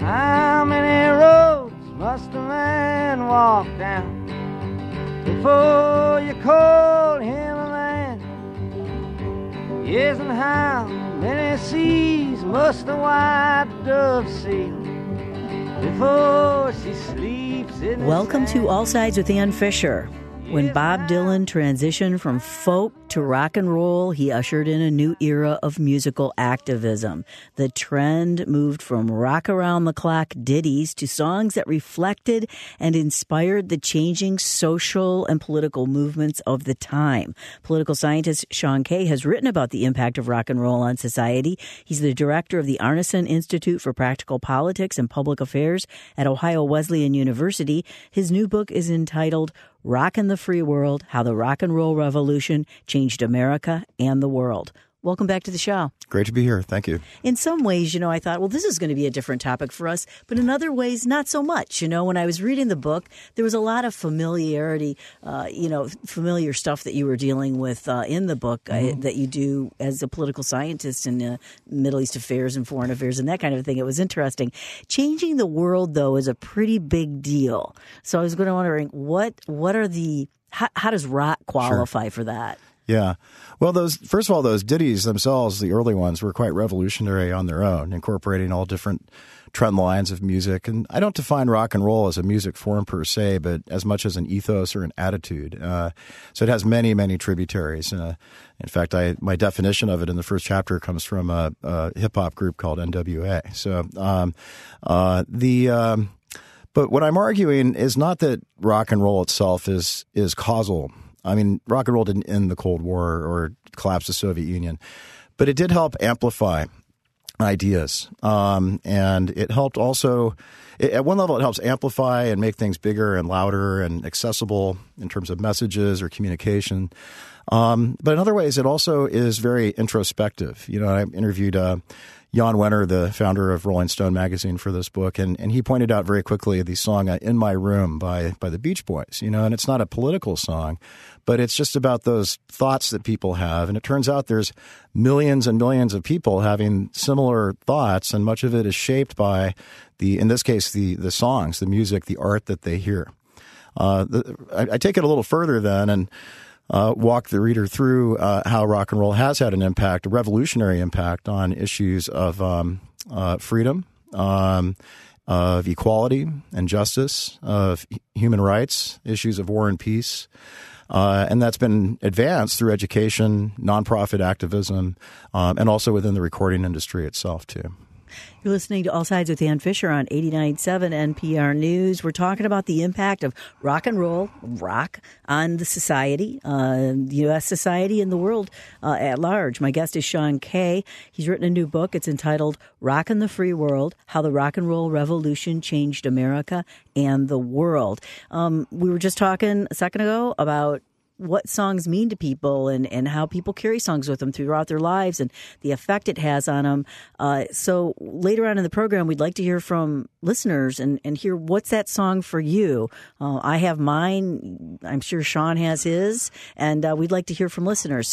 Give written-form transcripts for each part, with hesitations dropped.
How many roads must a man walk down before you call him a man? Yes, and how many seas must a white dove sail before she sleeps in the Welcome sand? to All Sides with Ann Fisher. When Bob Dylan transitioned from folk to rock and roll, he ushered in a new era of musical activism. The trend moved from rock-around-the-clock ditties to songs that reflected and inspired the changing social and political movements of the time. Political scientist Sean Kay has written about the impact of rock and roll on society. He's the director of the Arneson Institute for Practical Politics and Public Affairs at Ohio Wesleyan University. His new book is entitled Rockin' the Free World, How the Rock and Roll Revolution Changed America and the World. Welcome back to the show. Great to be here. Thank you. In some ways, I thought, well, this is going to be a different topic for us. But in other ways, not so much. When I was reading the book, there was a lot of familiarity, familiar stuff that you were dealing with in the book that you do as a political scientist in Middle East affairs and foreign affairs and that kind of thing. It was interesting. Changing the world, though, is a pretty big deal. So I was going to wondering, how does rock qualify for that? Yeah. Well, first of all, those ditties themselves, the early ones, were quite revolutionary on their own, incorporating all different trend lines of music. And I don't define rock and roll as a music form per se, but as much as an ethos or an attitude. So it has many, many tributaries. In fact, my definition of it in the first chapter comes from a hip-hop group called NWA. So but what I'm arguing is not that rock and roll itself is causal. I mean, rock and roll didn't end the Cold War or collapse the Soviet Union, but it did help amplify ideas. And it helped also, at one level, it helps amplify and make things bigger and louder and accessible in terms of messages or communication. But in other ways, it also is very introspective. I interviewed Jan Wenner, the founder of Rolling Stone magazine, for this book, and he pointed out very quickly the song "In My Room" by the Beach Boys. And it's not a political song, but it's just about those thoughts that people have. And it turns out there's millions and millions of people having similar thoughts, and much of it is shaped by in this case, the songs, the music, the art that they hear. I take it a little further then, and walk the reader through how rock and roll has had an impact, a revolutionary impact on issues of freedom, of equality and justice, of human rights, issues of war and peace. And that's been advanced through education, nonprofit activism, and also within the recording industry itself, too. You're listening to All Sides with Ann Fisher on 89.7 NPR News. We're talking about the impact of rock and roll, rock, on the society, the U.S. society and the world at large. My guest is Sean Kay. He's written a new book. It's entitled Rockin' the Free World, How the Rock and Roll Revolution Changed America and the World. We were just talking a second ago about what songs mean to people and how people carry songs with them throughout their lives and the effect it has on them. So later on in the program, we'd like to hear from listeners and hear what's that song for you. I have mine. I'm sure Sean has his. And we'd like to hear from listeners,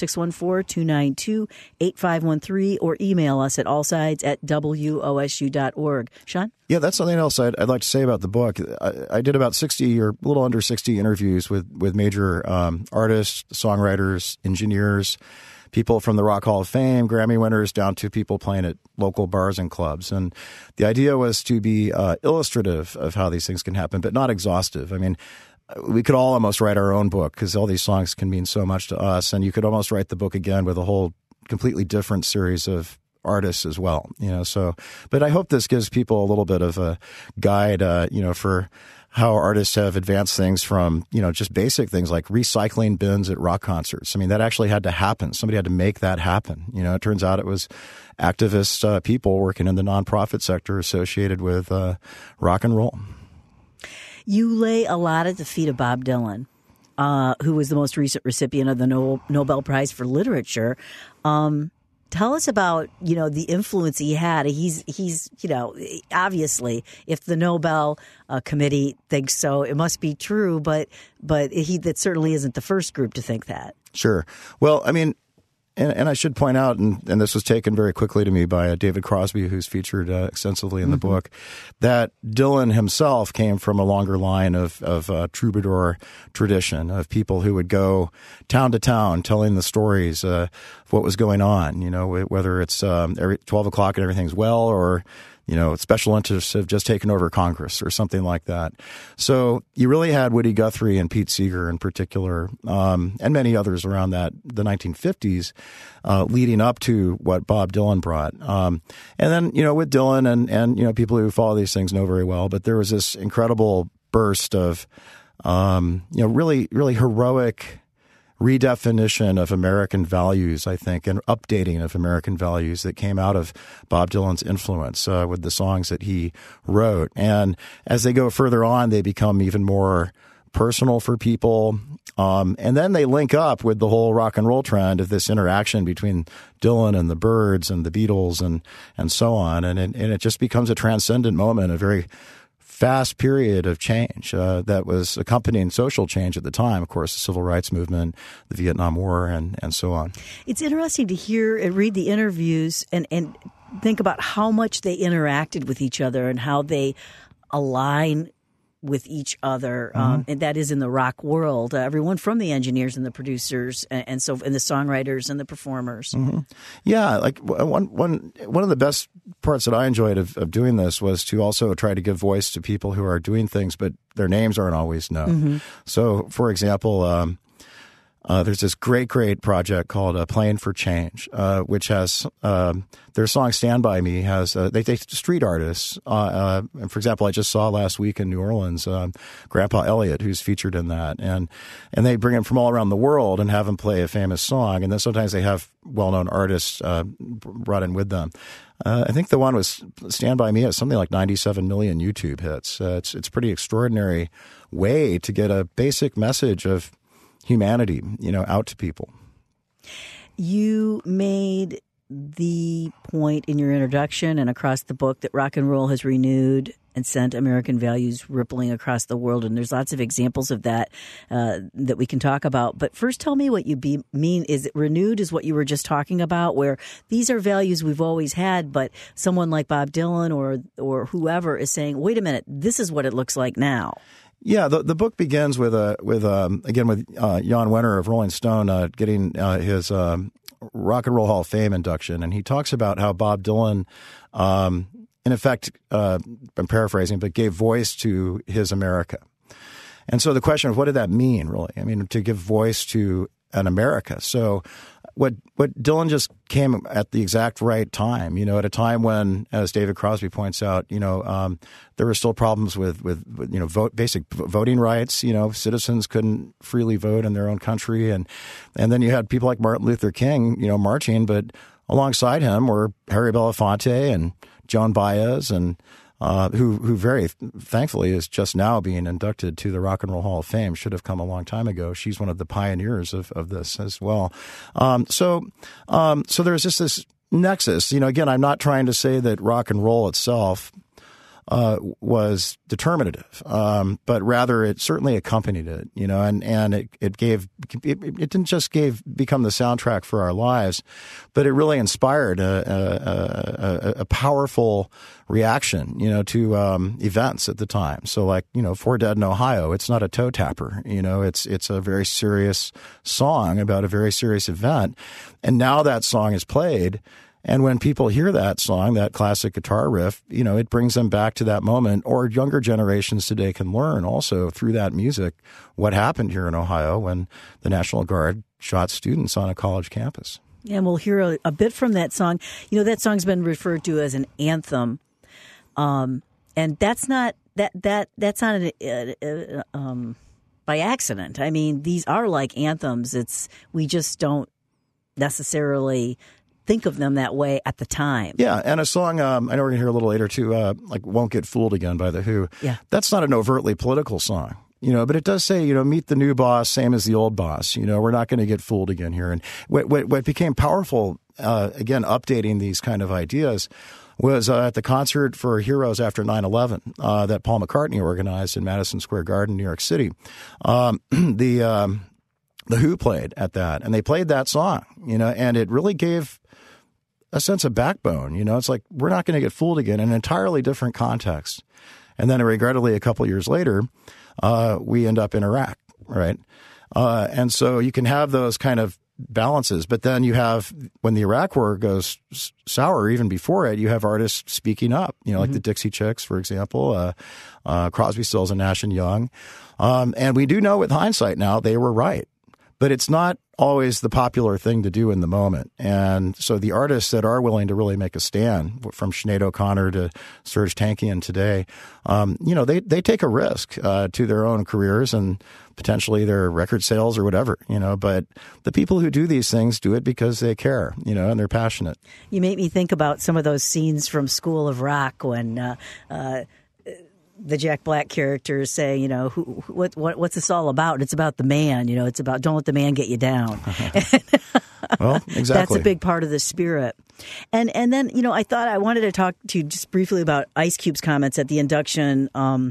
614-292-8513, or email us at allsides@wosu.org. Sean? Yeah, that's something else I'd like to say about the book. I did about 60 or a little under 60 interviews with major artists, songwriters, engineers, people from the Rock Hall of Fame, Grammy winners, down to people playing at local bars and clubs. And the idea was to be illustrative of how these things can happen, but not exhaustive. I mean, we could all almost write our own book because all these songs can mean so much to us. And you could almost write the book again with a whole completely different series of artists as well, but I hope this gives people a little bit of a guide, for how artists have advanced things from, just basic things like recycling bins at rock concerts. I mean, that actually had to happen. Somebody had to make that happen. It turns out it was activist people working in the nonprofit sector associated with rock and roll. You lay a lot at the feet of Bob Dylan, who was the most recent recipient of the Nobel Prize for Literature. Tell us about, the influence he had. He's obviously, if the Nobel Committee thinks so, it must be true, but that certainly isn't the first group to think that. Sure. Well, I mean, And I should point out, and this was taken very quickly to me by David Crosby, who's featured extensively in the book, that Dylan himself came from a longer line of troubadour tradition, of people who would go town to town telling the stories of what was going on, whether it's every 12 o'clock and everything's well, or special interests have just taken over Congress or something like that. So you really had Woody Guthrie and Pete Seeger in particular, and many others around the 1950s, leading up to what Bob Dylan brought. And then, with Dylan and people who follow these things know very well, but there was this incredible burst of, really, really heroic redefinition of American values, I think, and updating of American values that came out of Bob Dylan's influence with the songs that he wrote. And as they go further on, they become even more personal for people. And then they link up with the whole rock and roll trend of this interaction between Dylan and the Byrds and the Beatles and so on. And it just becomes a transcendent moment, a very fast period of change that was accompanying social change at the time, of course, the Civil Rights Movement, the Vietnam War, and so on. It's interesting to hear and read the interviews and think about how much they interacted with each other and how they align with each other, and that is in the rock world. Everyone from the engineers and the producers, and the songwriters and the performers. Mm-hmm. Yeah, like one of the best parts that I enjoyed of doing this was to also try to give voice to people who are doing things, but their names aren't always known. Mm-hmm. So, for example, there's this great project called Playing for Change, which has their song "Stand By Me" has they take street artists. And for example, I just saw last week in New Orleans Grandpa Elliott, who's featured in that, and they bring him from all around the world and have him play a famous song, and then sometimes they have well-known artists brought in with them. I think the one was "Stand By Me" has something like 97 million YouTube hits. It's a pretty extraordinary way to get a basic message of humanity, out to people. You made the point in your introduction and across the book that rock and roll has renewed and sent American values rippling across the world, and there's lots of examples of that that we can talk about. But first, tell me what you mean. Is it renewed is what you were just talking about, where these are values we've always had, but someone like Bob Dylan or whoever is saying, wait a minute, this is what it looks like now. Yeah, the book begins with Jan Wenner of Rolling Stone getting his Rock and Roll Hall of Fame induction, and he talks about how Bob Dylan, in effect, I'm paraphrasing, but gave voice to his America. And so the question of what did that mean, really? I mean, to give voice to an America. So what Dylan just came at the exact right time, at a time when, as David Crosby points out, there were still problems with basic voting rights. Citizens couldn't freely vote in their own country, and then you had people like Martin Luther King, marching, but alongside him were Harry Belafonte and Joan Baez, and who very thankfully is just now being inducted to the Rock and Roll Hall of Fame. Should have come a long time ago. She's one of the pioneers of this as well. So there's just this nexus. Again, I'm not trying to say that rock and roll itself was determinative, but rather it certainly accompanied it, and it didn't just become the soundtrack for our lives, but it really inspired a powerful reaction, to events at the time. So like, For Dead in Ohio, it's not a toe tapper, it's a very serious song about a very serious event. And now that song is played. And when people hear that song, that classic guitar riff, it brings them back to that moment. Or younger generations today can learn also through that music what happened here in Ohio when the National Guard shot students on a college campus. And we'll hear a bit from that song. That song's been referred to as an anthem, and that's not that's not by accident. I mean, these are like anthems. We just don't necessarily think of them that way at the time. Yeah, and a song, I know we're going to hear a little later too, like Won't Get Fooled Again by The Who. Yeah. That's not an overtly political song, but it does say, meet the new boss, same as the old boss. We're not going to get fooled again here. And what became powerful, again, updating these kind of ideas was at the concert for Heroes After 9/11 that Paul McCartney organized in Madison Square Garden, New York City. The Who played at that, and they played that song, and it really gave a sense of backbone. It's like, we're not going to get fooled again in an entirely different context. And then regrettably, a couple years later, we end up in Iraq, right? And so you can have those kind of balances, but then you have, when the Iraq War goes sour, even before it, you have artists speaking up, like the Dixie Chicks, for example, Crosby, Stills, and Nash and Young. And we do know with hindsight now they were right, but it's not always the popular thing to do in the moment. And so the artists that are willing to really make a stand, from Sinead O'Connor to Serge Tankian today, they take a risk to their own careers and potentially their record sales or whatever, but the people who do these things do it because they care, and they're passionate. You make me think about some of those scenes from School of Rock when the Jack Black characters say, what's this all about? It's about the man, it's about, don't let the man get you down. Well, exactly. That's a big part of the spirit. And then, I thought I wanted to talk to you just briefly about Ice Cube's comments at the induction of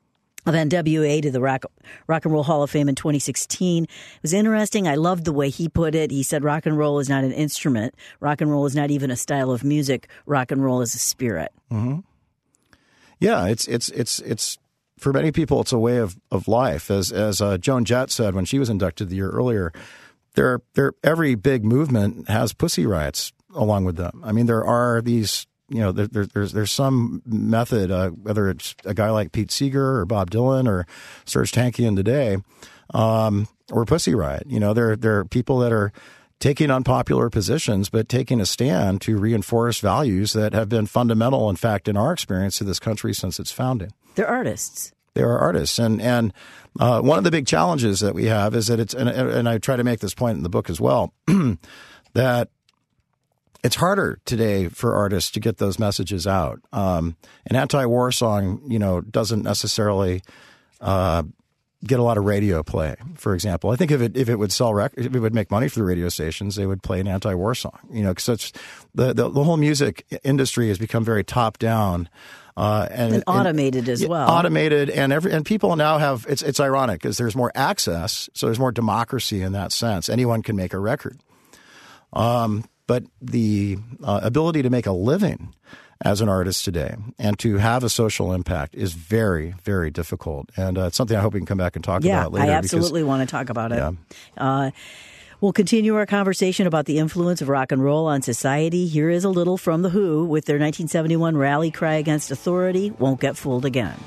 NWA to the Rock and Roll Hall of Fame in 2016. It was interesting. I loved the way he put it. He said, rock and roll is not an instrument. Rock and roll is not even a style of music. Rock and roll is a spirit. Mm-hmm. Yeah, it's for many people, it's a way of life. As Joan Jett said when she was inducted the year earlier, every big movement has pussy riots along with them. I mean, there are these, there's some method, whether it's a guy like Pete Seeger or Bob Dylan or Serge Tankian today, or Pussy Riot. There are people that are taking unpopular positions, but taking a stand to reinforce values that have been fundamental, in fact, in our experience to this country since its founding. They're artists. They are artists. And one of the big challenges that we have is that and I try to make this point in the book as well, that it's harder today for artists to get those messages out. An anti-war song, doesn't necessarily get a lot of radio play, for example. I think if it would sell if it would make money for the radio stations, they would play an anti-war song. Because the whole music industry has become very top down, and automated as well. Automated, and people now have. It's ironic because there's more access, so there's more democracy in that sense. Anyone can make a record, but the ability to make a living as an artist today and to have a social impact is very, very difficult. And it's something I hope we can come back and talk about later. I absolutely want to talk about it. Yeah. We'll continue our conversation about the influence of rock and roll on society. Here is a little from The Who with their 1971 rally cry against authority, Won't Get Fooled Again.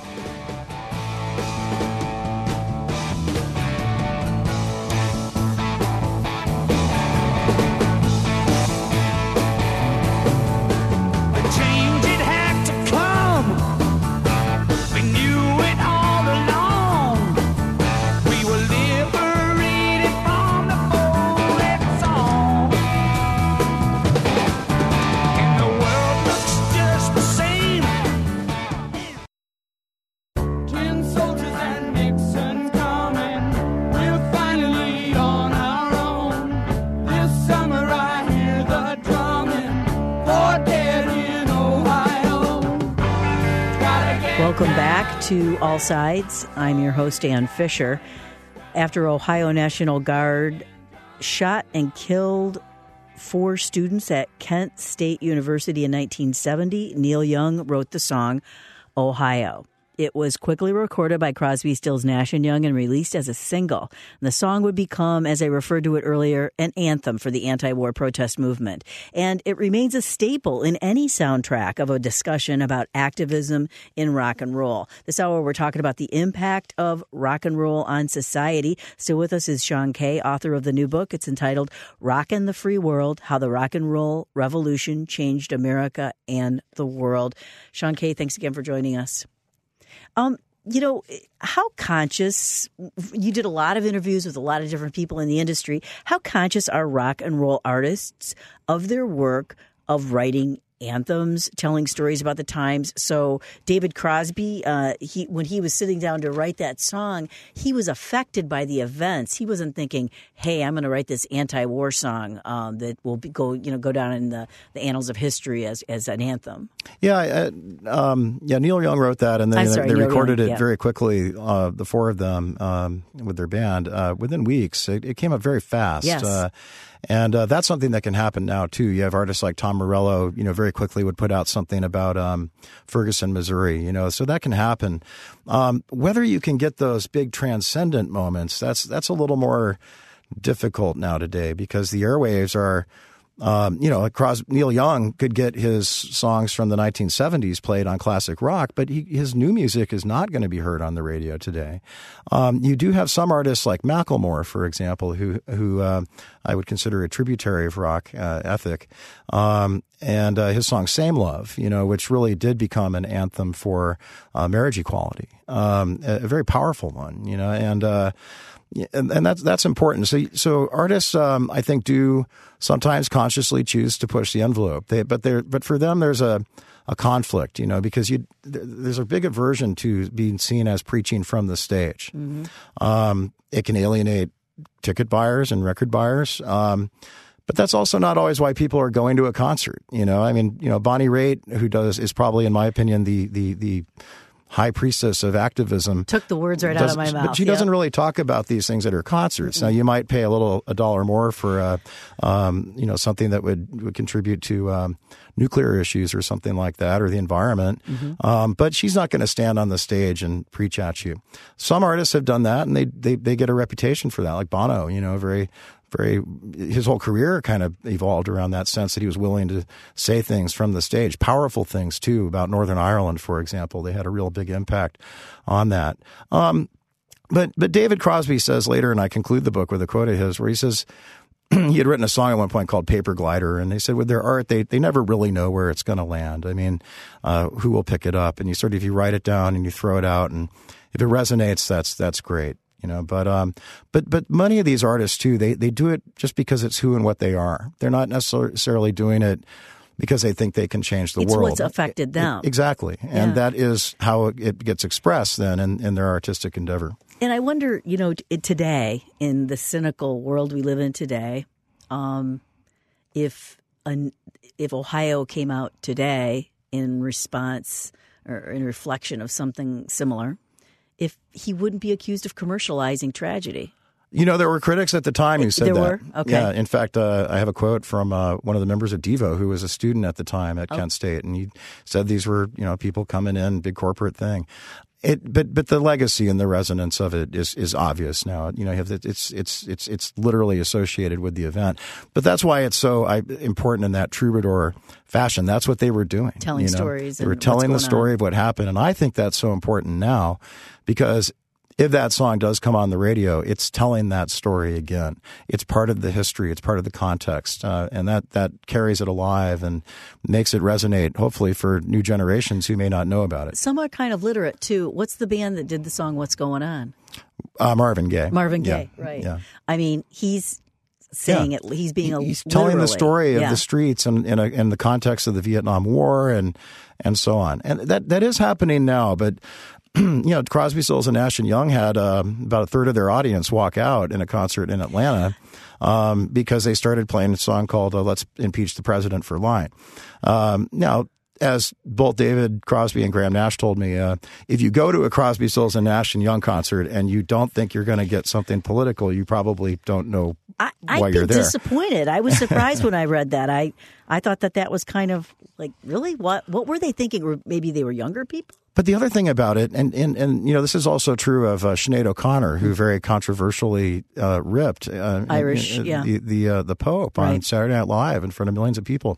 Welcome back to All Sides. I'm your host, Ann Fisher. After Ohio National Guard shot and killed 4 students at Kent State University in 1970, Neil Young wrote the song Ohio. It was quickly recorded by Crosby, Stills, Nash & Young and released as a single. And the song would become, as I referred to it earlier, an anthem for the anti-war protest movement. And it remains a staple in any soundtrack of a discussion about activism in rock and roll. This hour, we're talking about the impact of rock and roll on society. Still with us is Sean Kay, author of the new book. It's entitled Rockin' the Free World, How the Rock and Roll Revolution Changed America and the World. Sean Kay, thanks again for joining us. How conscious, you did a lot of interviews with a lot of different people in the industry. How conscious are rock and roll artists of their work of writing anthems, telling stories about the times. So David Crosby, when he was sitting down to write that song, he was affected by the events. He wasn't thinking, "Hey, I'm going to write this anti-war song that will go down in the annals of history as an anthem." Yeah, Neil Young wrote that, and then they recorded it very quickly. The four of them with their band within weeks. It came up very fast. Yes. And that's something that can happen now, too. You have artists like Tom Morello, very quickly would put out something about Ferguson, Missouri, so that can happen. Whether you can get those big transcendent moments, that's a little more difficult now today because the airwaves are, Neil Young could get his songs from the 1970s played on classic rock, but his new music is not going to be heard on the radio today. You do have some artists like Macklemore, for example, who I would consider a tributary of rock ethic, and his song "Same Love," which really did become an anthem for marriage equality, a very powerful one, and that's important. So artists, I think, do sometimes consciously choose to push the envelope. But for them, there's a conflict, because there's a big aversion to being seen as preaching from the stage. Mm-hmm. It can alienate ticket buyers and record buyers. But that's also not always why people are going to a concert. Bonnie Raitt, is probably, in my opinion, the high priestess of activism. Took the words right out of my mouth. But she doesn't really talk about these things at her concerts. Mm-hmm. Now, you might pay a dollar more for, something that would contribute to nuclear issues or something like that, or the environment. Mm-hmm. But she's not going to stand on the stage and preach at you. Some artists have done that, and they get a reputation for that, like Bono. His whole career kind of evolved around that sense that he was willing to say things from the stage, powerful things too, about Northern Ireland, for example. They had a real big impact on that. But David Crosby says later, and I conclude the book with a quote of his where he says, he had written a song at one point called Paper Glider, and they said with their art, they never really know where it's going to land. I mean, who will pick it up? And you write it down and you throw it out, and if it resonates, that's great. But many of these artists too, they do it just because it's who and what they are. They're not necessarily doing it because they think they can change the world. It's what's affected them. Exactly. And that is how it gets expressed then in their artistic endeavor. And I wonder, today, in the cynical world we live in today, if Ohio came out today in response or in reflection of something similar, if he wouldn't be accused of commercializing tragedy. There were critics at the time who said that. There were? Okay. Yeah, in fact, I have a quote from one of the members of Devo who was a student at the time at Kent State, and he said these were, people coming in, big corporate thing. But the legacy and the resonance of it is obvious now. It's literally associated with the event. But that's why it's so important in that troubadour fashion. That's what they were doing. Telling stories. They were telling the story of what happened. And I think that's so important now because if that song does come on the radio, it's telling that story again. It's part of the history. It's part of the context. And that carries it alive and makes it resonate, hopefully, for new generations who may not know about it. Some are kind of literate, too. What's the band that did the song What's Going On? Marvin Gaye. Marvin Gaye, right. Yeah. I mean, he's saying it. He's being he's telling the story of the streets and in the context of the Vietnam War and so on. And that is happening now, but Crosby, Stills, and Nash and Young had about a third of their audience walk out in a concert in Atlanta because they started playing a song called "Let's Impeach the President" for lying. Now, as both David Crosby and Graham Nash told me, if you go to a Crosby, Stills, and Nash and Young concert and you don't think you're going to get something political, you probably don't know why you're there. I'm disappointed. I was surprised when I read that. I thought that was kind of like, really? What were they thinking? Maybe they were younger people? But the other thing about it, and this is also true of Sinead O'Connor, who very controversially ripped Irish, the Pope on Saturday Night Live in front of millions of people.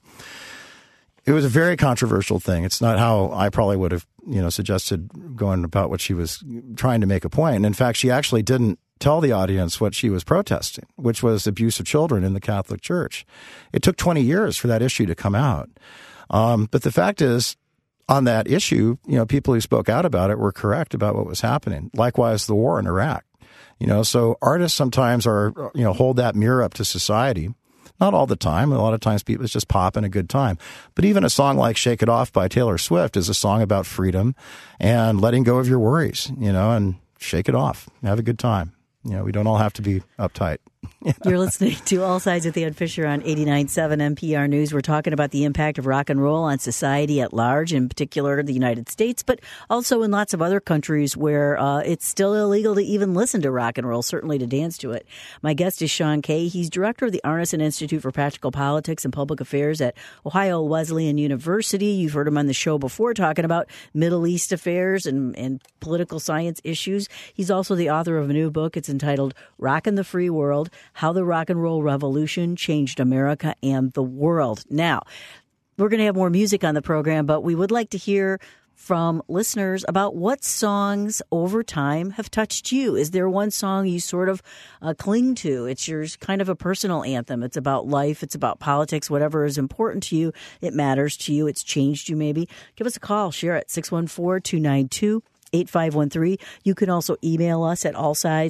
It was a very controversial thing. It's not how I probably would have, suggested going about what she was trying to make a point. And in fact, she actually didn't tell the audience what she was protesting, which was abuse of children in the Catholic Church. It took 20 years for that issue to come out. But the fact is, on that issue, people who spoke out about it were correct about what was happening. Likewise, the war in Iraq. So artists sometimes hold that mirror up to society Not all the time. A lot of times people, it's just pop and a good time. But even a song like Shake It Off by Taylor Swift is a song about freedom and letting go of your worries, and shake it off. Have a good time. We don't all have to be uptight. You're listening to All Sides with Ann Fisher on 89.7 NPR News. We're talking about the impact of rock and roll on society at large, in particular the United States, but also in lots of other countries where it's still illegal to even listen to rock and roll, certainly to dance to it. My guest is Sean Kay. He's director of the Arneson Institute for Practical Politics and Public Affairs at Ohio Wesleyan University. You've heard him on the show before talking about Middle East affairs and political science issues. He's also the author of a new book. It's entitled Rockin' the Free World: How the Rock and Roll Revolution Changed America and the World. Now, we're going to have more music on the program, but we would like to hear from listeners about what songs over time have touched you. Is there one song you sort of cling to? It's yours, kind of a personal anthem. It's about life. It's about politics. Whatever is important to you, it matters to you. It's changed you maybe. Give us a call. Share it. 614-292-8513. You can also email us at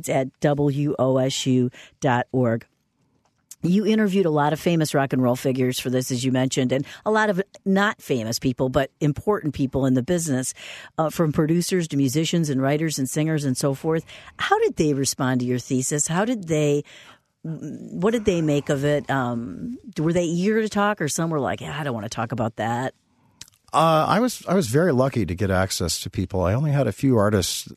allsides@wosu.org. You interviewed a lot of famous rock and roll figures for this, as you mentioned, and a lot of not famous people, but important people in the business, from producers to musicians and writers and singers and so forth. How did they respond to your thesis? What did they make of it? Were they eager to talk, or some were like, I don't want to talk about that? I was very lucky to get access to people. I only had a few artists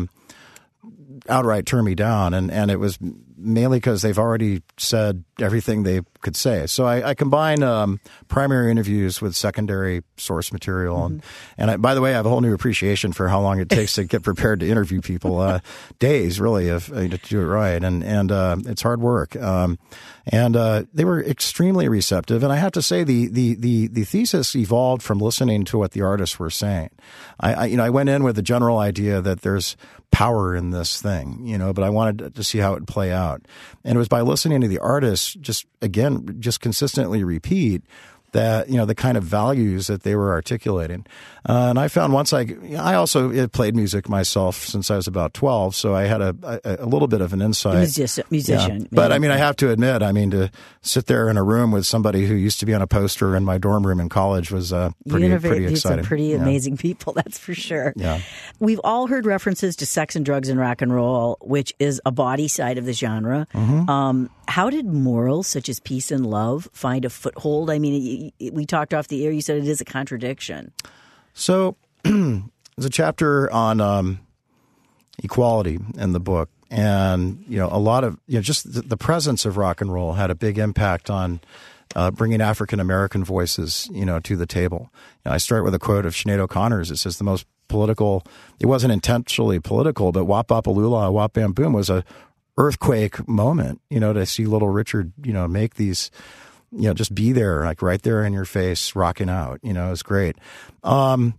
outright turn me down, and it was mainly because they've already said everything they could say. So I combine primary interviews with secondary source material. And by the way, I have a whole new appreciation for how long it takes to get prepared to interview people. Days, really, to do it right. And it's hard work. And they were extremely receptive. And I have to say the thesis evolved from listening to what the artists were saying. I went in with the general idea that there's power in this thing, but I wanted to see how it would play out. And it was by listening to the artists just consistently repeat that, the kind of values that they were articulating. And I found once I also played music myself since I was about 12, so I had a little bit of an insight. Musician. Yeah. But I have to admit, to sit there in a room with somebody who used to be on a poster in my dorm room in college was pretty exciting. Some pretty amazing people, that's for sure. Yeah. We've all heard references to sex and drugs and rock and roll, which is a body side of the genre. How did morals such as peace and love find a foothold? We talked off the air. You said it is a contradiction. So there's a chapter on equality in the book. And, a lot of, just the presence of rock and roll had a big impact on bringing African-American voices, to the table. I start with a quote of Sinead O'Connor's. It says the most political, it wasn't intentionally political, but Wap Bapalula, Wap Bam Boom was a earthquake moment, to see Little Richard, make these, just be there, like right there in your face, rocking out, it was great. So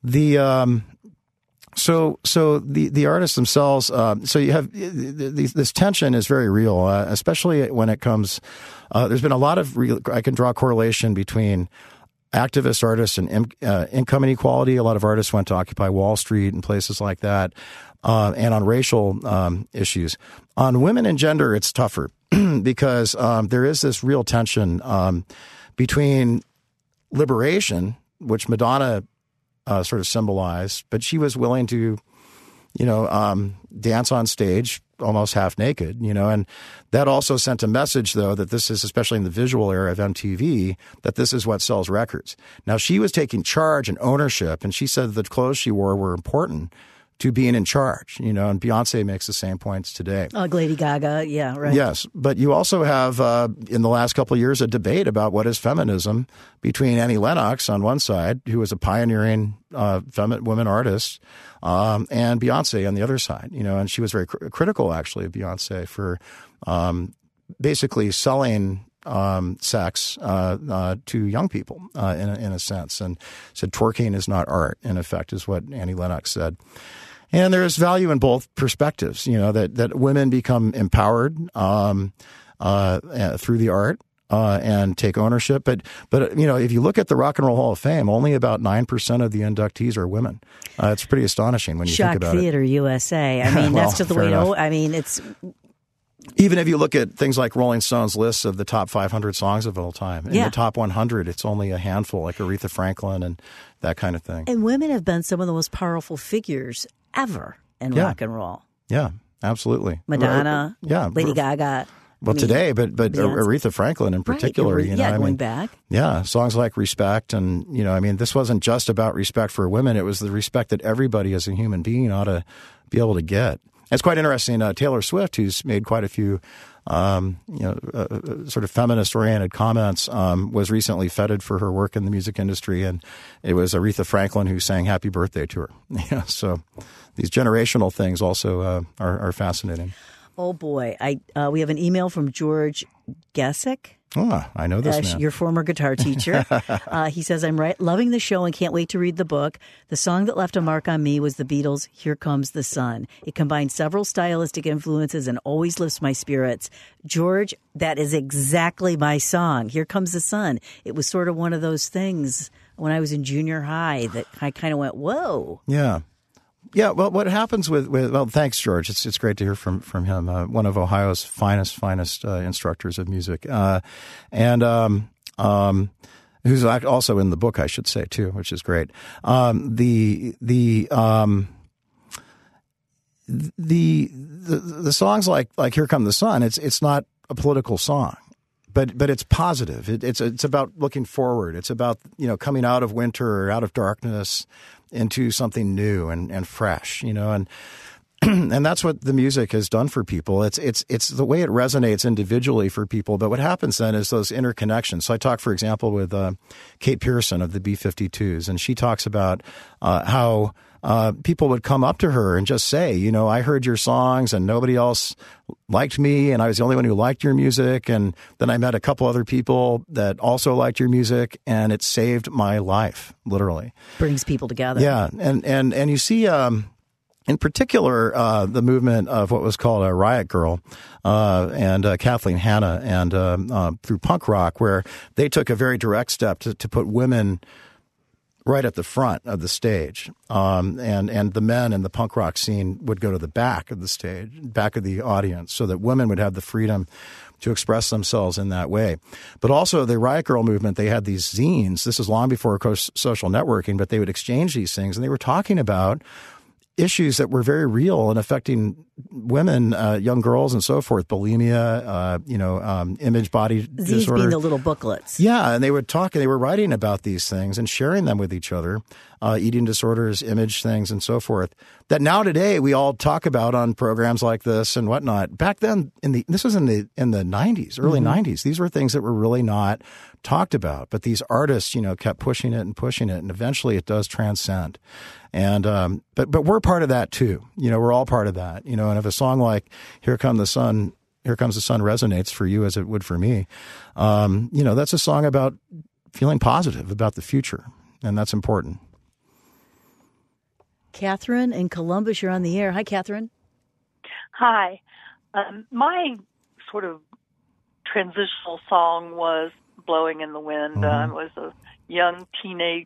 the artists themselves, so you have this tension is very real, especially when it comes, there's been a lot of I can draw a correlation between activist artists and income inequality. A lot of artists went to Occupy Wall Street and places like that. And on racial issues. On women and gender, it's tougher because there is this real tension between liberation, which Madonna sort of symbolized, but she was willing to, dance on stage almost half naked, and that also sent a message, though, that this is, especially in the visual era of MTV, that this is what sells records. Now, she was taking charge and ownership, and she said the clothes she wore were important to being in charge, and Beyonce makes the same points today. Lady Gaga, yeah, right. Yes, but you also have, in the last couple of years, a debate about what is feminism between Annie Lennox on one side, who was a pioneering women artist, and Beyonce on the other side, and she was very critical, actually, of Beyonce for basically selling sex to young people in a sense, and said twerking is not art, in effect, is what Annie Lennox said. And there is value in both perspectives, that women become empowered through the art and take ownership. But if you look at the Rock and Roll Hall of Fame, only about 9% of the inductees are women. It's pretty astonishing when you think about Theater it. USA. That's just the way. It's Even if you look at things like Rolling Stone's lists of the top 500 songs of all time, in the top 100, it's only a handful, like Aretha Franklin and that kind of thing. And women have been some of the most powerful figures ever in rock and roll. Yeah, absolutely. Madonna, Lady Gaga. Well, today, but Aretha Franklin in particular, right. Going back. Yeah, songs like Respect, and this wasn't just about respect for women; it was the respect that everybody as a human being ought to be able to get. It's quite interesting. Taylor Swift, who's made quite a few, sort of feminist-oriented comments, was recently feted for her work in the music industry, and it was Aretha Franklin who sang "Happy Birthday" to her. So these generational things also are fascinating. Oh boy, we have an email from George Gesick. Oh, I know this man. Your former guitar teacher. He says, I'm loving the show and can't wait to read the book. The song that left a mark on me was the Beatles' Here Comes the Sun. It combines several stylistic influences and always lifts my spirits. George, that is exactly my song, Here Comes the Sun. It was sort of one of those things when I was in junior high that I kind of went, whoa. Yeah. Yeah, well, what happens well, thanks, George. It's great to hear from him. One of Ohio's finest instructors of music, and who's also in the book, I should say too, which is great. The songs like "Here Come the Sun." It's not a political song. But it's positive. It's about looking forward. It's about coming out of winter or out of darkness into something new and fresh. And and that's what the music has done for people. It's the way it resonates individually for people. But what happens then is those interconnections. So I talked, for example, with Kate Pearson of the B-52s, and she talks about how people would come up to her and just say, I heard your songs and nobody else liked me, and I was the only one who liked your music. And then I met a couple other people that also liked your music, and it saved my life, literally. Brings people together. Yeah. And you see, in particular, the movement of what was called a Riot Girl and Kathleen Hanna, and through punk rock, where they took a very direct step to put women right at the front of the stage, and the men in the punk rock scene would go to the back of the stage, back of the audience, so that women would have the freedom to express themselves in that way. But also the Riot Girl movement, they had these zines. This is long before, of course, social networking, but they would exchange these things, and they were talking about issues that were very real and affecting women, young girls and so forth, bulimia, image body disorder. These being the little booklets. Yeah, and they would talk, and they were writing about these things and sharing them with each other, eating disorders, image things, and so forth, that now today we all talk about on programs like this and whatnot. Back then, this was in the 90s, early 90s. These were things that were really not talked about, but these artists, kept pushing it, and eventually it does transcend. And but we're part of that too. We're all part of that. And if a song like Here Comes the Sun resonates for you as it would for me, that's a song about feeling positive about the future, and that's important. Catherine in Columbus, you're on the air. Hi, Catherine. Hi. My sort of transitional song was Blowing in the Wind. I was a young teenage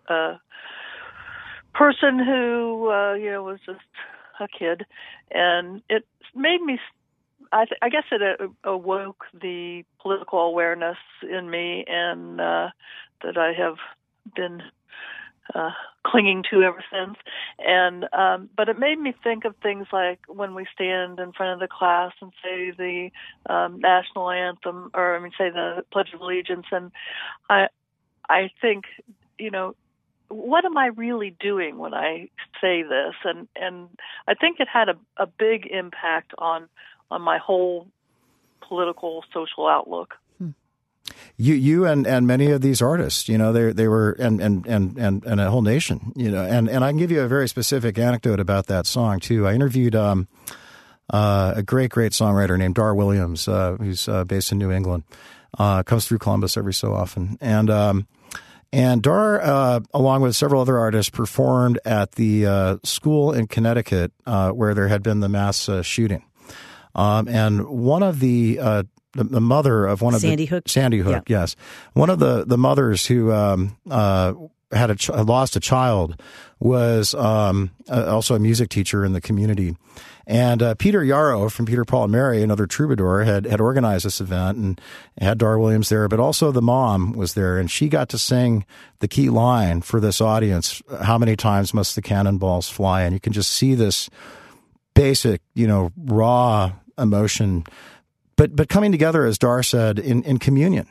person who, was just a kid. And it made me, I guess it awoke the political awareness in me, and that I have been clinging to ever since. And but it made me think of things like when we stand in front of the class and say the national anthem, or say the Pledge of Allegiance, and I think, what am I really doing when I say this? And I think it had a big impact on my whole political, social outlook. You and many of these artists, they were, and a whole nation, and I can give you a very specific anecdote about that song too. I interviewed a great songwriter named Dar Williams, who's based in New England, comes through Columbus every so often, and Dar, along with several other artists, performed at the school in Connecticut where there had been the mass shooting, and one of the mother of one of Sandy Hook. Sandy Hook, yeah. Yes. One of the mothers who had lost a child, was also a music teacher in the community. And Peter Yarrow from Peter, Paul, and Mary, another troubadour, had organized this event and had Dar Williams there, but also the mom was there, and she got to sing the key line for this audience, "How many times must the cannonballs fly?" And you can just see this basic, raw emotion, but coming together, as Dar said, in communion.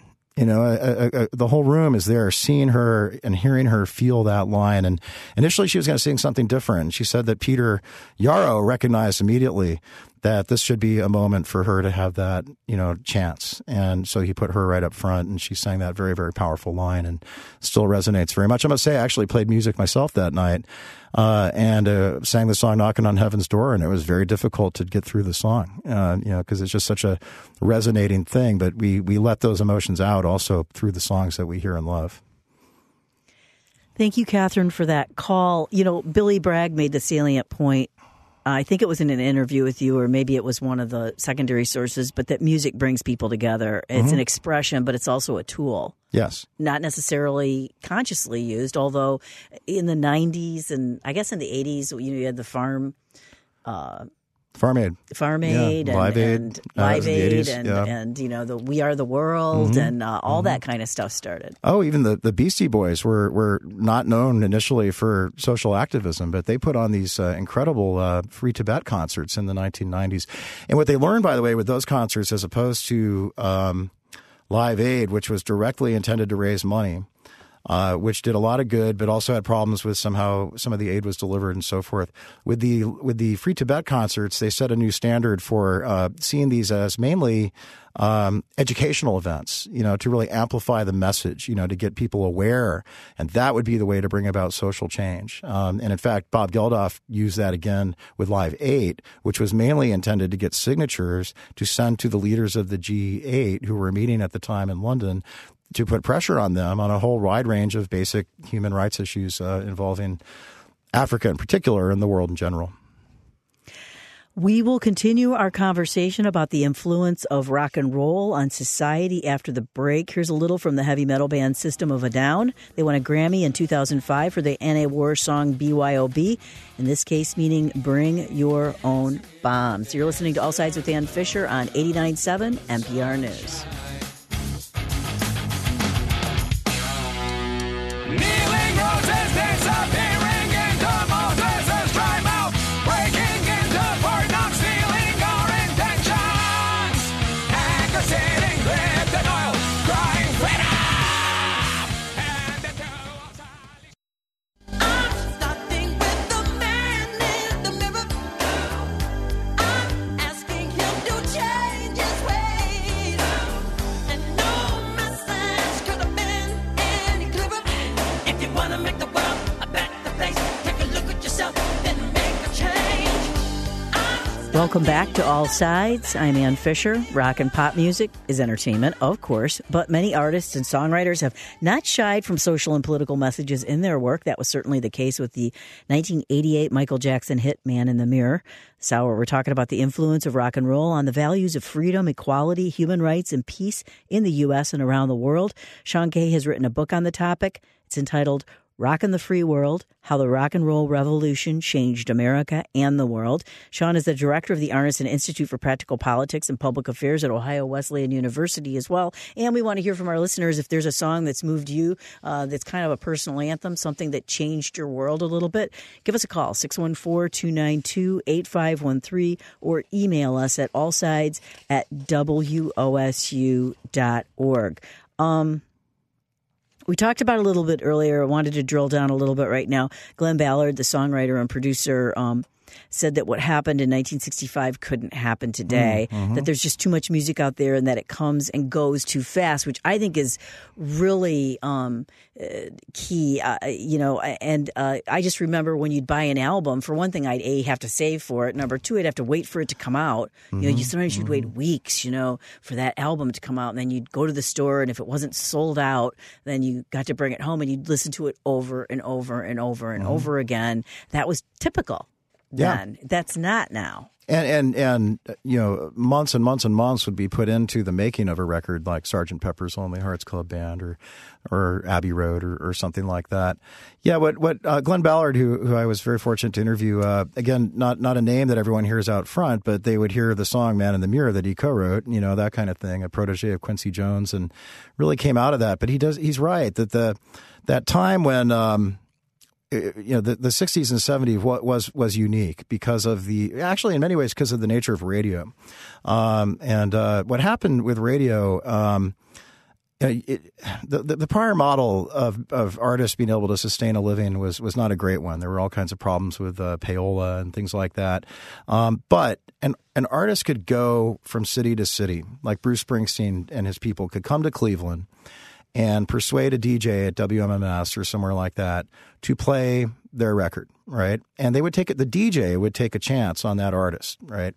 The whole room is there seeing her and hearing her feel that line. And initially she was going to sing something different. She said that Peter Yarrow recognized immediately that this should be a moment for her to have that, chance. And so he put her right up front, and she sang that very, very powerful line, and still resonates very much. I must say, I actually played music myself that night, and sang the song "Knocking on Heaven's Door," and it was very difficult to get through the song, because it's just such a resonating thing. But we let those emotions out also through the songs that we hear and love. Thank you, Catherine, for that call. Billy Bragg made the salient point. I think it was in an interview with you, or maybe it was one of the secondary sources, but that music brings people together. It's an expression, but it's also a tool. Yes. Not necessarily consciously used, although in the 90s and I guess in the 80s, you had the Farm Aid, yeah. Live Aid, and the We Are the World, and all that kind of stuff started. Oh, even the Beastie Boys were not known initially for social activism, but they put on these incredible Free Tibet concerts in the 1990s. And what they learned, by the way, with those concerts, as opposed to Live Aid, which was directly intended to raise money, which did a lot of good, but also had problems with somehow some of the aid was delivered and so forth. With the Free Tibet concerts, they set a new standard for seeing these as mainly educational events, to really amplify the message, to get people aware. And that would be the way to bring about social change. And in fact, Bob Geldof used that again with Live 8, which was mainly intended to get signatures to send to the leaders of the G8 who were meeting at the time in London, to put pressure on them on a whole wide range of basic human rights issues involving Africa in particular and the world in general. We will continue our conversation about the influence of rock and roll on society after the break. Here's a little from the heavy metal band System of a Down. They won a Grammy in 2005 for the anti-war song BYOB, in this case meaning Bring Your Own Bombs. You're listening to All Sides with Ann Fisher on 89.7 NPR News. Kneeling roses disappearing into Moses' dry mouth, breaking into Fort Knox, stealing our intentions. Anchor sitting, clipped and oil, crying freedom. And the two I'm starting with the man in the mirror. I'm asking him to change his ways. And no message could have been any clearer. If you want to make the world a better place, take a look at yourself and make a change. Welcome back to All Sides. I'm Ann Fisher. Rock and pop music is entertainment, of course, but many artists and songwriters have not shied from social and political messages in their work. That was certainly the case with the 1988 Michael Jackson hit Man in the Mirror. So we're talking about the influence of rock and roll on the values of freedom, equality, human rights, and peace in the U.S. and around the world. Sean Kay has written a book on the topic. It's entitled Rockin' the Free World, How the Rock and Roll Revolution Changed America and the World. Sean is the director of the Arneson Institute for Practical Politics and Public Affairs at Ohio Wesleyan University as well. And we want to hear from our listeners if there's a song that's moved you, that's kind of a personal anthem, something that changed your world a little bit. Give us a call, 614-292-8513, or email us at allsides@wosu.org. We talked about it a little bit earlier. I wanted to drill down a little bit right now. Glenn Ballard, the songwriter and producer, said that what happened in 1965 couldn't happen today, that there's just too much music out there and that it comes and goes too fast, which I think is really key, and I just remember when you'd buy an album, for one thing, I'd have to save for it. Number two, I'd have to wait for it to come out. Sometimes you'd wait weeks, for that album to come out, and then you'd go to the store, and if it wasn't sold out, then you got to bring it home and you'd listen to it over and over and over and over again. That was typical. then. That's not now. And months and months and months would be put into the making of a record like Sgt. Pepper's Lonely Hearts Club Band or Abbey Road or something like that. Yeah, what Glenn Ballard, who I was very fortunate to interview, again, not a name that everyone hears out front, but they would hear the song "Man in the Mirror" that he co-wrote, that kind of thing, a protege of Quincy Jones, and really came out of that. But he's right that that time when the 60s and 70s was unique because of actually in many ways because of the nature of radio. And what happened with radio, the prior model of artists being able to sustain a living was not a great one. There were all kinds of problems with payola and things like that. But an artist could go from city to city, like Bruce Springsteen and his people could come to Cleveland and persuade a DJ at WMMS or somewhere like that to play their record, right? And they would the DJ would take a chance on that artist, right?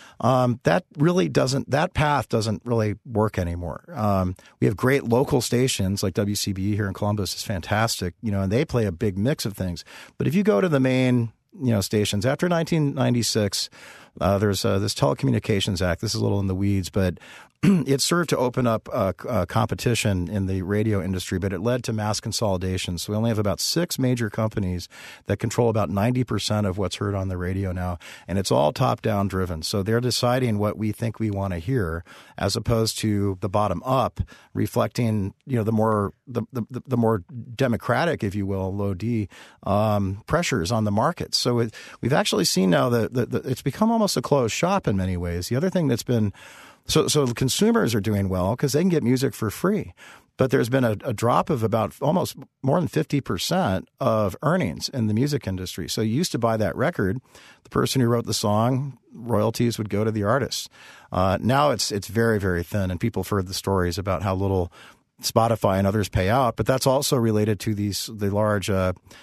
That path doesn't really work anymore. We have great local stations like WCBE here in Columbus is fantastic, and they play a big mix of things. But if you go to the main, stations after 1996, there's this Telecommunications Act. This is a little in the weeds, but it served to open up competition in the radio industry, but it led to mass consolidation. So we only have about 6 major companies that control about 90% of what's heard on the radio now, and it's all top-down driven. So they're deciding what we think we want to hear, as opposed to the bottom-up, reflecting the more democratic, if you will, low D pressures on the market. So we've actually seen now that it's become almost a closed shop in many ways. The other thing that's been So consumers are doing well because they can get music for free. But there's been a drop of about almost more than 50% of earnings in the music industry. So you used to buy that record, the person who wrote the song, royalties would go to the artist. Now it's very, very thin, and people have heard the stories about how little Spotify and others pay out. But that's also related to the large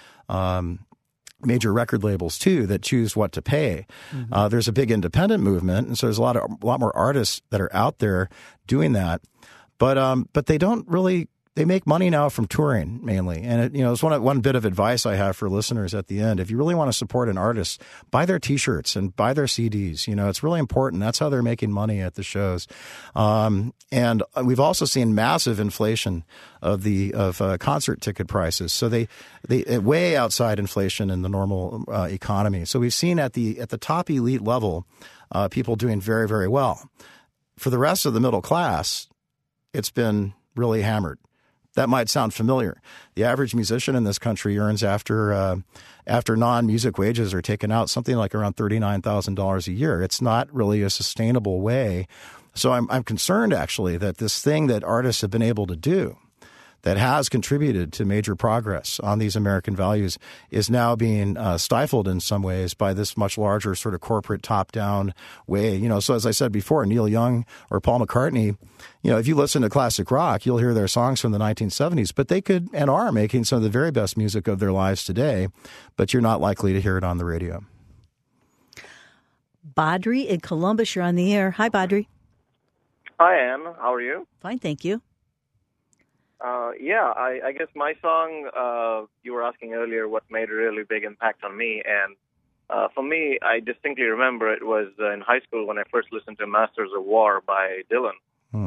major record labels too that choose what to pay. Mm-hmm. There's a big independent movement, and so there's a lot more artists that are out there doing that. But they don't really. They make money now from touring mainly, and it's one bit of advice I have for listeners at the end. If you really want to support an artist, buy their T-shirts and buy their CDs. It's really important. That's how they're making money at the shows. And we've also seen massive inflation of concert ticket prices. So they way outside inflation in the normal economy. So we've seen at the top elite level, people doing very, very well. For the rest of the middle class, it's been really hammered. That might sound familiar. The average musician in this country earns after non-music wages are taken out something like around $39,000 a year. It's not really a sustainable way. So I'm concerned actually that this thing that artists have been able to do that has contributed to major progress on these American values is now being stifled in some ways by this much larger sort of corporate top-down way. So as I said before, Neil Young or Paul McCartney, if you listen to classic rock, you'll hear their songs from the 1970s, but they could and are making some of the very best music of their lives today, but you're not likely to hear it on the radio. Badri in Columbus, you're on the air. Hi, Badri. Hi, Ann. How are you? Fine, thank you. I guess my song, you were asking earlier what made a really big impact on me. And for me, I distinctly remember it was in high school when I first listened to Masters of War by Dylan.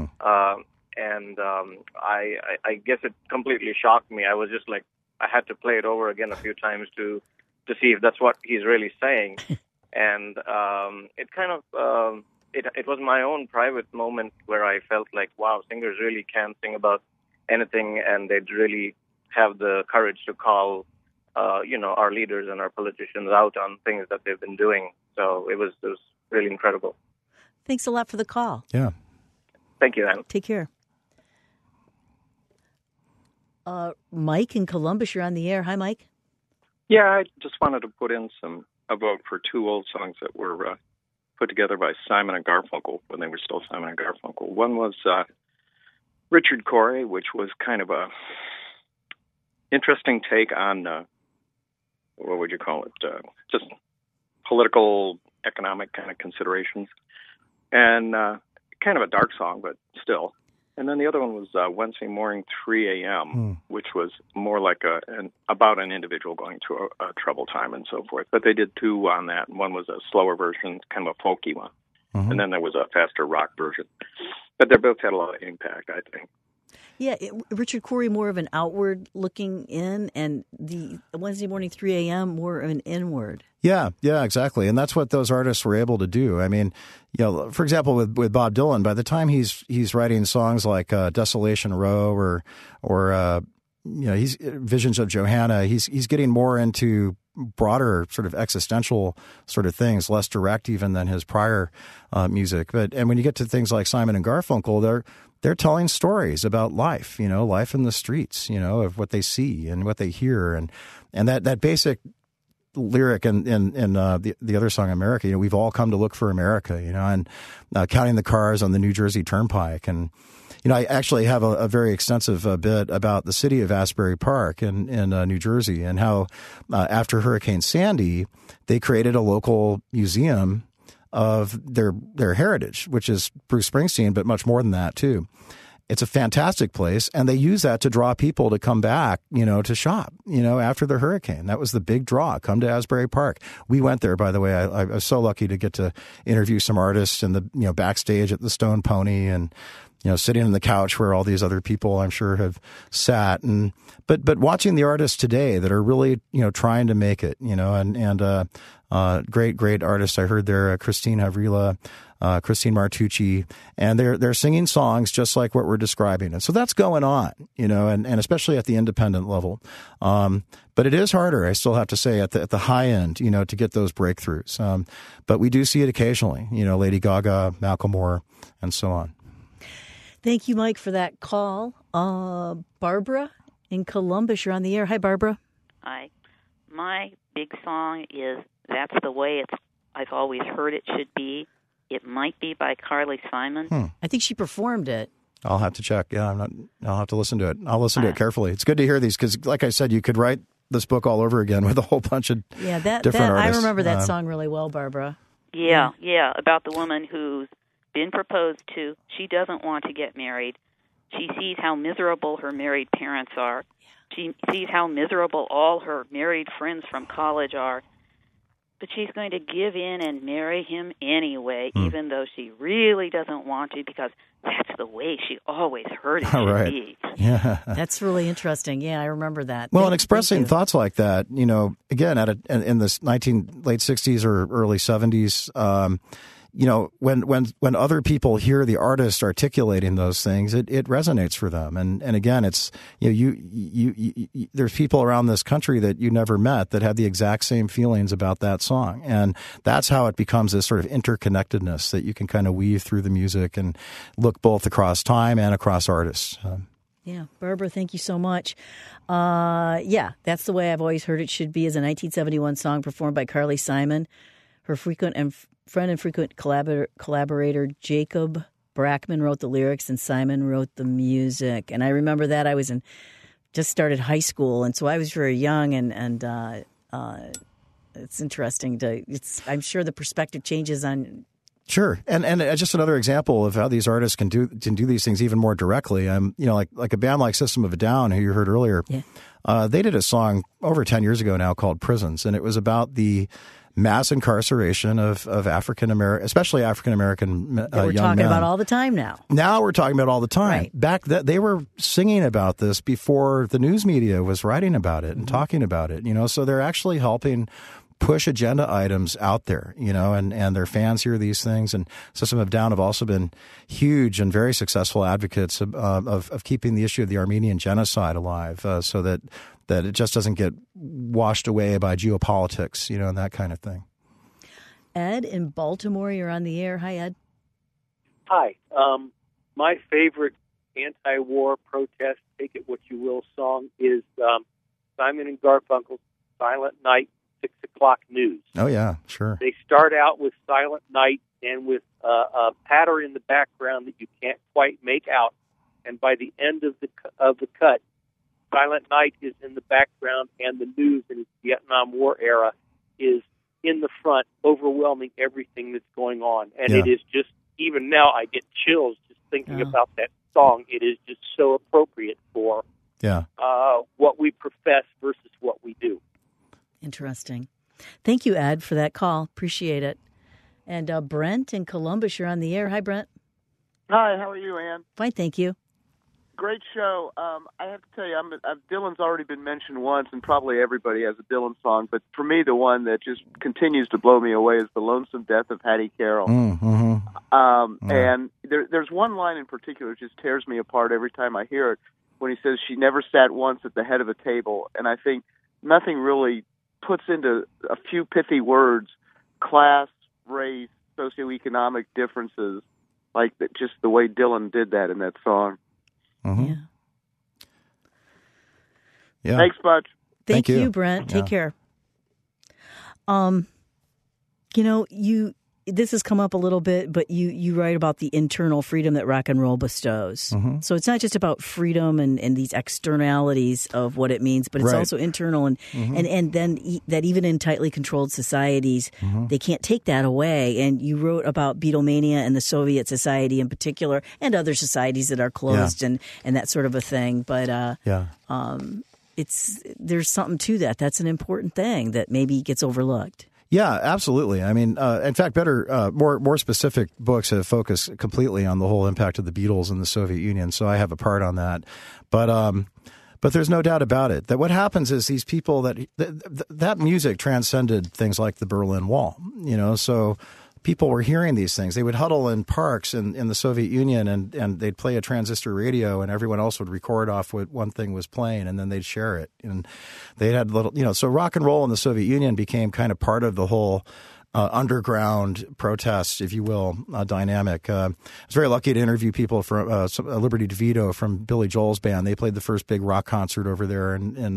I guess it completely shocked me. I was just like, I had to play it over again a few times to see if that's what he's really saying. And it kind of, it was my own private moment where I felt like, wow, singers really can sing about anything, and they'd really have the courage to call, our leaders and our politicians out on things that they've been doing. So it was really incredible. Thanks a lot for the call. Yeah. Thank you, Ann. Take care. Mike in Columbus, you're on the air. Hi, Mike. Yeah, I just wanted to put in a vote for 2 old songs that were put together by Simon and Garfunkel when they were still Simon and Garfunkel. One was Richard Cory, which was kind of a interesting take on, what would you call it, just political, economic kind of considerations. And kind of a dark song, but still. And then the other one was Wednesday morning, 3 a.m., which was more like about an individual going through a troubled time and so forth. But they did two on that. One was a slower version, kind of a folky one. And then there was a faster rock version. But they both had a lot of impact, I think. Yeah, Richard Cory more of an outward looking in, and the Wednesday morning 3 a.m. more of an inward. Yeah, exactly. And that's what those artists were able to do. I mean, for example, with Bob Dylan, by the time he's writing songs like Desolation Row or he's Visions of Johanna, he's getting more into broader sort of existential sort of things, less direct even than his prior music. And when you get to things like Simon and Garfunkel, they're telling stories about life, life in the streets, of what they see and what they hear, and that basic lyric in the other song, America, we've all come to look for America, and counting the cars on the New Jersey Turnpike. And, I actually have a very extensive bit about the city of Asbury Park in New Jersey, and how after Hurricane Sandy, they created a local museum of their heritage, which is Bruce Springsteen, but much more than that too. It's a fantastic place, and they use that to draw people to come back, to shop, after the hurricane. That was the big draw. Come to Asbury Park. We went there, by the way. I was so lucky to get to interview some artists in the, backstage at the Stone Pony, and, sitting on the couch where all these other people, I'm sure, have sat. But watching the artists today that are really, trying to make it, great artists. I heard there, Christine Havrila, Christine Martucci, and they're singing songs just like what we're describing. And so that's going on, and especially at the independent level. But it is harder, I still have to say, at the high end, to get those breakthroughs. But we do see it occasionally, Lady Gaga, Macklemore, and so on. Thank you, Mike, for that call. Barbara in Columbus, you're on the air. Hi, Barbara. Hi. My big song is That's the Way I've Always Heard It Should Be. It might be by Carly Simon. I think she performed it. I'll have to check. Yeah, I'll have to listen to it. I'll listen to it carefully. It's good to hear these because, like I said, you could write this book all over again with a whole bunch of different artists. I remember that song really well, Barbara. Yeah, about the woman who's been proposed to. She doesn't want to get married. She sees how miserable her married parents are. She sees how miserable all her married friends from college are. But she's going to give in and marry him anyway, even though she really doesn't want to, because that's the way she always heard it should be. Yeah. That's really interesting. Yeah, I remember that. Well, and expressing thoughts like that, again, in the late 60s or early 70s, when other people hear the artist articulating those things, it resonates for them. And again, it's, there's people around this country that you never met that have the exact same feelings about that song. And that's how it becomes this sort of interconnectedness that you can kind of weave through the music and look both across time and across artists. Yeah. Barbara, thank you so much. That's the Way I've Always Heard It Should Be is a 1971 song performed by Carly Simon. Her frequent collaborator Jacob Brackman wrote the lyrics and Simon wrote the music. And I remember that I was just started high school, and so I was very young, and it's interesting I'm sure the perspective changes on. Sure, and just another example of how these artists can do these things even more directly. Like a band like System of a Down, who you heard earlier. Yeah. They did a song over 10 years ago now called Prisons, and it was about the mass incarceration of African American, especially African American young men. We're talking about all the time now. Now we're talking about all the time. Right. Back then, they were singing about this before the news media was writing about it and talking about it. So they're actually helping push agenda items out there, and their fans hear these things. And System of a Down have also been huge and very successful advocates of keeping the issue of the Armenian genocide alive, so that it just doesn't get washed away by geopolitics, and that kind of thing. Ed in Baltimore, you're on the air. Hi, Ed. Hi. My favorite anti-war protest, take it what you will, song is Simon and Garfunkel's Silent Night, 6 o'clock news. Oh, yeah, sure. They start out with Silent Night and with a patter in the background that you can't quite make out. And by the end of the cut, Silent Night is in the background, and the news in the Vietnam War era is in the front, overwhelming everything that's going on. And it is just, even now, I get chills just thinking about that song. It is just so appropriate for Yeah. what we profess versus what we do. Interesting. Thank you, Ed, for that call. Appreciate it. And Brent in Columbus, you're on the air. Hi, Brent. Hi, how are you, Ann? Fine, thank you. Great show. I have to tell you, Dylan's already been mentioned once, and probably everybody has a Dylan song. But for me, the one that just continues to blow me away is "The Lonesome Death of Hattie Carroll." And there's one line in particular that just tears me apart every time I hear it. When he says she never sat once at the head of a table, and I think nothing really puts into a few pithy words class, race, socioeconomic differences like that. Just the way Dylan did that in that song. Mm-hmm. Yeah. Thanks much. Thank you, Brent. Take care. This has come up a little bit, but you write about the internal freedom that rock and roll bestows. Mm-hmm. So it's not just about freedom and these externalities of what it means, but it's also internal and then that even in tightly controlled societies, they can't take that away. And you wrote about Beatlemania and the Soviet society in particular, and other societies that are closed and that sort of a thing. But there's something to that. That's an important thing that maybe gets overlooked. Yeah, absolutely. I mean, in fact, more specific books have focused completely on the whole impact of the Beatles in the Soviet Union. So I have a part on that, but there's no doubt about it that what happens is these people that music transcended things like the Berlin Wall. So people were hearing these things. They would huddle in parks in the Soviet Union and they'd play a transistor radio and everyone else would record off what one thing was playing and then they'd share it. And they had so rock and roll in the Soviet Union became kind of part of the whole underground protest, if you will, dynamic. I was very lucky to interview people from Liberty DeVito from Billy Joel's band. They played the first big rock concert over there in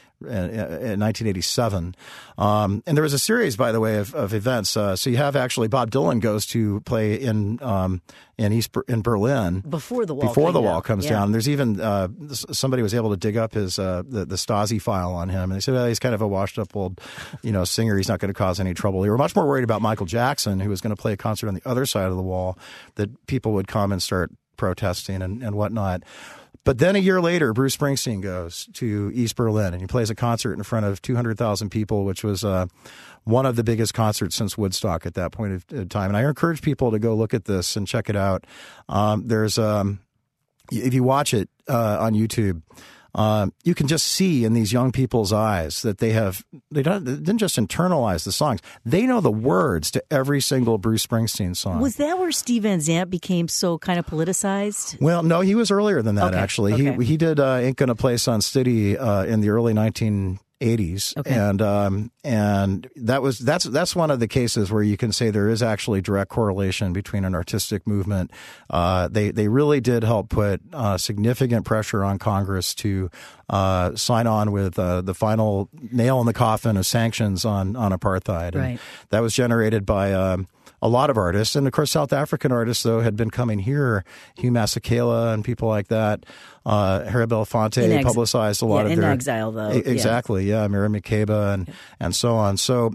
1987. And there was a series, by the way, of events. So you have actually Bob Dylan goes to play in Berlin before the wall comes down. There's even somebody was able to dig up his the Stasi file on him, and they said, well, he's kind of a washed up old singer. He's not going to cause any trouble. They were much more worried about Michael Jackson, who was going to play a concert on the other side of the wall, that people would come and start protesting and whatnot. But then a year later, Bruce Springsteen goes to East Berlin and he plays a concert in front of 200,000 people, which was one of the biggest concerts since Woodstock at that point of time. And I encourage people to go look at this and check it out. If you watch it on YouTube, you can just see in these young people's eyes that they didn't just internalize the songs. They know the words to every single Bruce Springsteen song. Was that where Steve Van Zandt became so kind of politicized? Well, no, he was earlier than that, actually. Okay. He did Ain't Gonna Play Sun City in the early 1980s. Okay. And that's one of the cases where you can say there is actually direct correlation between an artistic movement. They really did help put significant pressure on Congress to sign on with the final nail in the coffin of sanctions on apartheid. Right. And that was generated by a lot of artists. And, of course, South African artists, though, had been coming here. Hugh Masekela and people like that. Harry Belafonte publicized a lot of their... in exile, though. Exactly, yeah. Miriam Makeba and so on. So,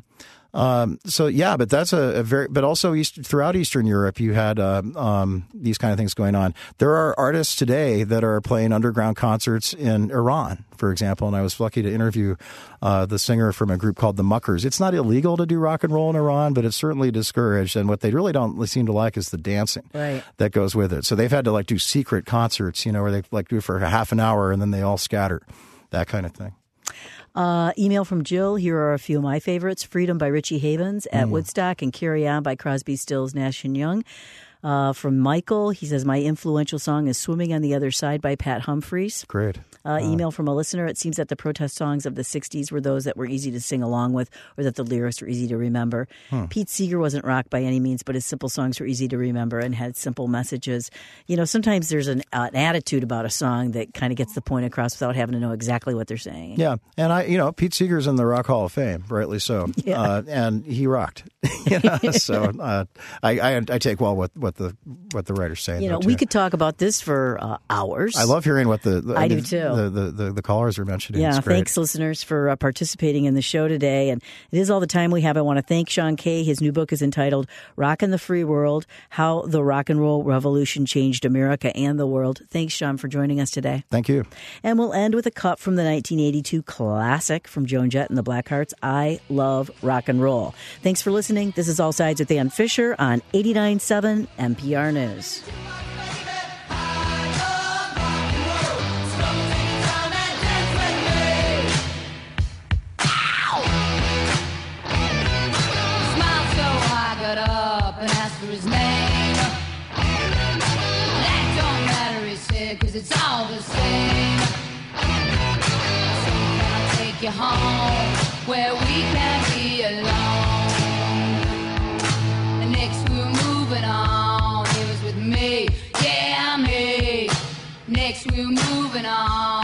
but that's but also throughout Eastern Europe, you had these kind of things going on. There are artists today that are playing underground concerts in Iran, for example, and I was lucky to interview the singer from a group called the Muckers. It's not illegal to do rock and roll in Iran, but it's certainly discouraged, and what they really don't seem to like is the dancing that goes with it. So they've had to do secret concerts, where they do for half an hour and then they all scatter, that kind of thing. Email from Jill. Here are a few of my favorites. Freedom by Richie Havens at Woodstock and Carry On by Crosby, Stills, Nash & Young. From Michael, he says, my influential song is Swimming on the Other Side by Pat Humphries. Great. Email from a listener. It seems that the protest songs of the 60s were those that were easy to sing along with or that the lyrics were easy to remember. Pete Seeger wasn't rock by any means, but his simple songs were easy to remember and had simple messages. Sometimes there's an attitude about a song that kind of gets the point across without having to know exactly what they're saying. Yeah. And Pete Seeger's in the Rock Hall of Fame, rightly so. Yeah. And he rocked. So I take well what what the writer's saying. You know, though, we too. could talk about this for hours. I love hearing what I do too. The callers are mentioning. Yeah, It's great. thanks, listeners, for participating in the show today. And it is all the time we have. I want to thank Sean Kay. His new book is entitled Rockin' the Free World, How the Rock and Roll Revolution Changed America and the World. Thanks, Sean, for joining us today. Thank you. And we'll end with a cut from the 1982 classic from Joan Jett and the Blackhearts, I Love Rock and Roll. Thanks for listening. This is All Sides with Ann Fisher on 89.7 NPR News. Smiled so I got up and asked for his name. That don't matter, he said, 'cause it's all the same. So can I take you home where we can be alone? And next we were moving on. He was with me, yeah, me. Next we were moving on.